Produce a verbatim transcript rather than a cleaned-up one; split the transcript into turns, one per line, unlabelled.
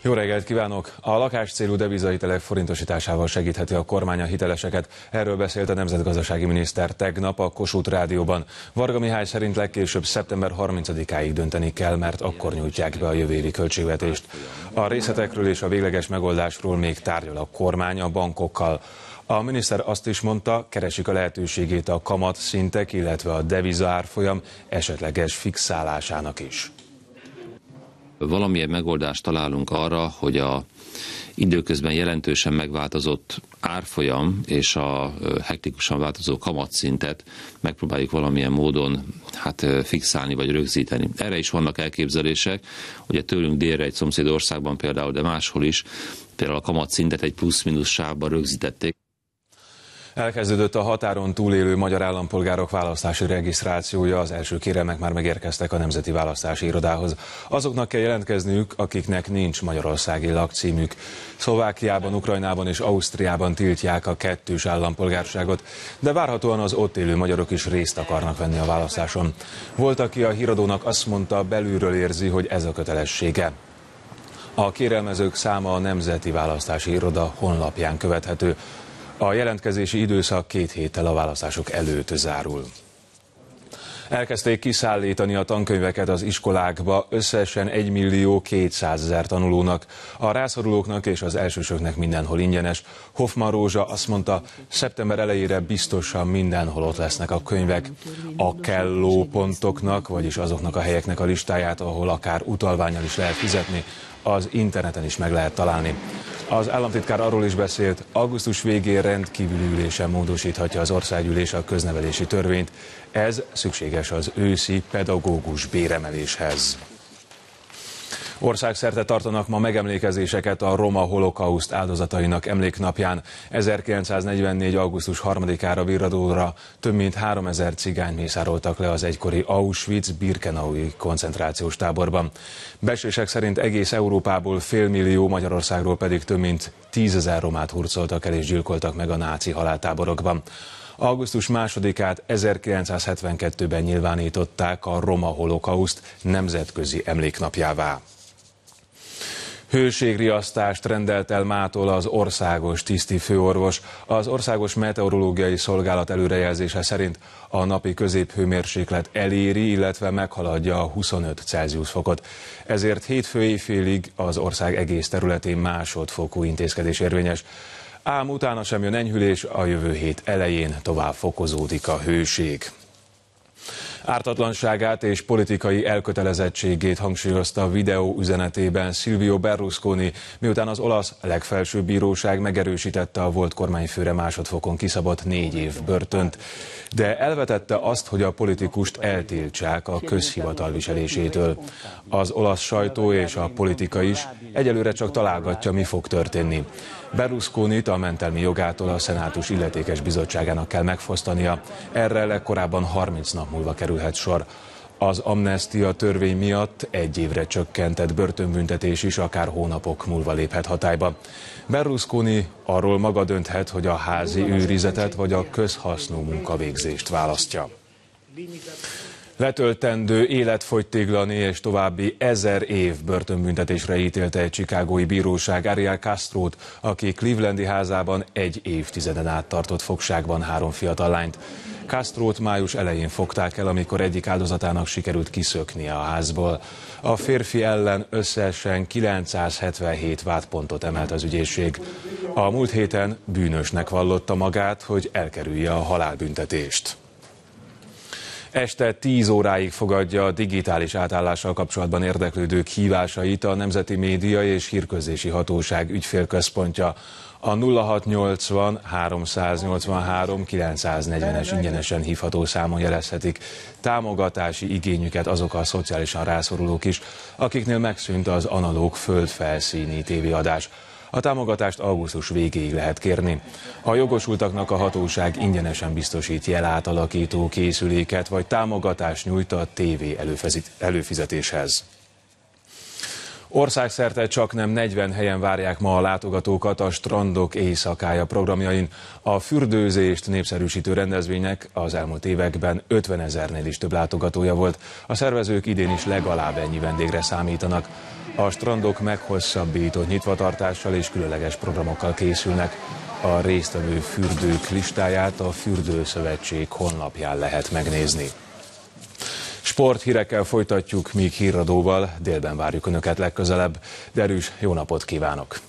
Jó reggelt kívánok! A lakáscélú devizahitelek forintosításával segítheti a kormány a hiteleseket. Erről beszélt a nemzetgazdasági miniszter tegnap a Kossuth Rádióban. Varga Mihály szerint legkésőbb szeptember harmincadikáig dönteni kell, mert akkor nyújtják be a jövő évi költségvetést. A részletekről és a végleges megoldásról még tárgyal a kormány a bankokkal. A miniszter azt is mondta, keresik a lehetőségét a kamatszintek, illetve a deviza árfolyam esetleges fixálásának is.
Valamilyen megoldást találunk arra, hogy a időközben jelentősen megváltozott árfolyam és a hektikusan változó kamatszintet megpróbáljuk valamilyen módon hát fixálni vagy rögzíteni. Erre is vannak elképzelések, ugye tőlünk délre egy szomszéd országban például, de máshol is például a kamatszintet egy plusz-minusz sávban rögzítették.
Elkezdődött a határon túlélő magyar állampolgárok választási regisztrációja, az első kérelmek már megérkeztek a Nemzeti Választási Irodához. Azoknak kell jelentkezniük, akiknek nincs magyarországi lakcímük. Szlovákiában, Ukrajnában és Ausztriában tiltják a kettős állampolgárságot, de várhatóan az ott élő magyarok is részt akarnak venni a választáson. Volt, aki a híradónak azt mondta, belülről érzi, hogy ez a kötelessége. A kérelmezők száma a Nemzeti Választási Iroda honlapján követhető. A jelentkezési időszak két héttel a választások előtt zárul. Elkezdték kiszállítani a tankönyveket az iskolákba összesen egymillió kétszázezer tanulónak. A rászorulóknak és az elsősöknek mindenhol ingyenes. Hoffman Rózsa azt mondta, szeptember elejére biztosan mindenhol ott lesznek a könyvek. A kelló pontoknak, vagyis azoknak a helyeknek a listáját, ahol akár utalvánnyal is lehet fizetni, az interneten is meg lehet találni. Az államtitkár arról is beszélt, augusztus végén rendkívüli ülésen módosíthatja az országgyűlés a köznevelési törvényt. Ez szükséges az őszi pedagógus béremeléshez. Országszerte tartanak ma megemlékezéseket a roma holokauszt áldozatainak emléknapján. ezerkilencszáznegyvennégy. augusztus harmadikára Virradóra több mint háromezer cigányt mészároltak le az egykori Auschwitz-Birkenaui koncentrációs táborban. Becslések szerint egész Európából félmillió, Magyarországról pedig több mint tízezer romát hurcoltak el és gyilkoltak meg a náci haláltáborokban. augusztus másodikát ezerkilencszázhetvenkettőben nyilvánították a roma holokauszt nemzetközi emléknapjává. Hőségriasztást rendelt el mától az országos tisztifőorvos. Az Országos Meteorológiai Szolgálat előrejelzése szerint a napi középhőmérséklet eléri, illetve meghaladja a huszonöt Celsius fokot. Ezért hétfő éjfélig az ország egész területén másodfokú intézkedés érvényes. Ám utána sem jön enyhülés, a jövő hét elején tovább fokozódik a hőség. Ártatlanságát és politikai elkötelezettségét hangsúlyozta a videó üzenetében Silvio Berlusconi, miután az olasz legfelsőbb bíróság megerősítette a volt kormányfőre másodfokon kiszabott négy év börtönt, de elvetette azt, hogy a politikust eltiltsák a közhivatal viselésétől. Az olasz sajtó és a politika is egyelőre csak találgatja, mi fog történni. Berlusconit a mentelmi jogától a szenátus illetékes bizottságának kell megfosztania, erre legkorábban harminc nap múlva kerülhet sor. Az amnestia törvény miatt egy évre csökkentett börtönbüntetés is akár hónapok múlva léphet hatályba. Berlusconi arról maga dönthet, hogy a házi őrizetet vagy a közhasznú munkavégzést választja. Letöltendő, életfogytiglani és további ezer év börtönbüntetésre ítélte egy chicagói bíróság Ariel Castrót, aki clevelandi házában egy évtizeden át tartott fogságban három fiatal lányt. Castrót május elején fogták el, amikor egyik áldozatának sikerült kiszöknie a házból. A férfi ellen összesen kilencszázhetvenhét vádpontot emelt az ügyészség. A múlt héten bűnösnek vallotta magát, hogy elkerülje a halálbüntetést. Este tíz óráig fogadja a digitális átállással kapcsolatban érdeklődők hívásait a Nemzeti Média és Hírközlési Hatóság ügyfélközpontja. A nulla hatszáznyolcvan háromszáznyolcvanhárom kilencszáznegyvenes ingyenesen hívható számon jelezhetik támogatási igényüket azok a szociálisan rászorulók is, akiknél megszűnt az analóg földfelszíni tévéadás. A támogatást augusztus végéig lehet kérni. A jogosultaknak a hatóság ingyenesen biztosít jelátalakító készüléket, vagy támogatást nyújt a tévé előfizetéshez. Országszerte csaknem negyven helyen várják ma a látogatókat a Strandok éjszakája programjain. A fürdőzést népszerűsítő rendezvénynek az elmúlt években ötvenezernél is több látogatója volt. A szervezők idén is legalább ennyi vendégre számítanak. A strandok meghosszabbított nyitvatartással és különleges programokkal készülnek. A résztvevő fürdők listáját a Fürdőszövetség honlapján lehet megnézni. Sporthírekkel folytatjuk, míg híradóval délben várjuk Önöket legközelebb. Derűs, jó napot kívánok!